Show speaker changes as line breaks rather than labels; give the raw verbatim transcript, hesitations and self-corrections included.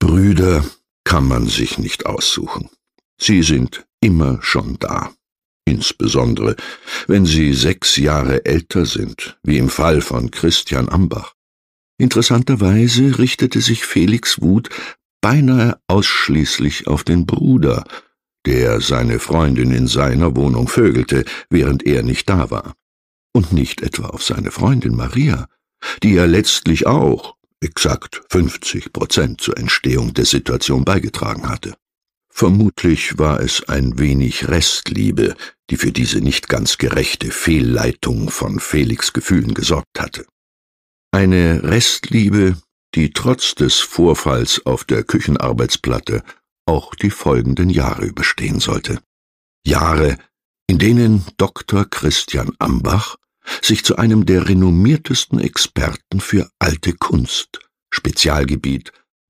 Brüder kann man sich nicht aussuchen. Sie sind immer schon da. Insbesondere, wenn sie sechs Jahre älter sind, wie im Fall von Christian Ambach. Interessanterweise richtete sich Felix' Wut beinahe ausschließlich auf den Bruder, der seine Freundin in seiner Wohnung vögelte, während er nicht da war. Und nicht etwa auf seine Freundin Maria, die ja letztlich auch exakt fünfzig Prozent zur Entstehung der Situation beigetragen hatte. Vermutlich war es ein wenig Restliebe, die für diese nicht ganz gerechte Fehlleitung von Felix' Gefühlen gesorgt hatte. Eine Restliebe, die trotz des Vorfalls auf der Küchenarbeitsplatte auch die folgenden Jahre überstehen sollte. Jahre, in denen Doktor Christian Ambach sich zu einem der renommiertesten Experten für alte Kunst, Spezialgebiet